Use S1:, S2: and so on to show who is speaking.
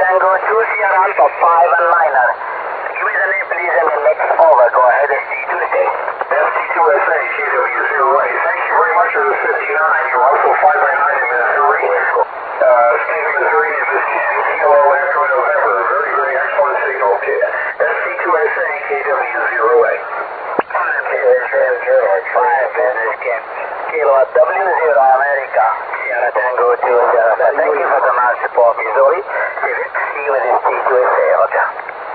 S1: Tango 2 Sierra Alpha 5 and liner. Give me the name please and the next over. Go ahead, ST2SA.
S2: ST2SA, KW08. Thank you very much for the 59. You're also 599 in Missouri. State of Missouri is 10 Kilo Echo November. Very, very excellent signal. ST2SA, KW08.
S1: 5 Kilo W0 America. Sierra Tango 2 Sierra. Thank you.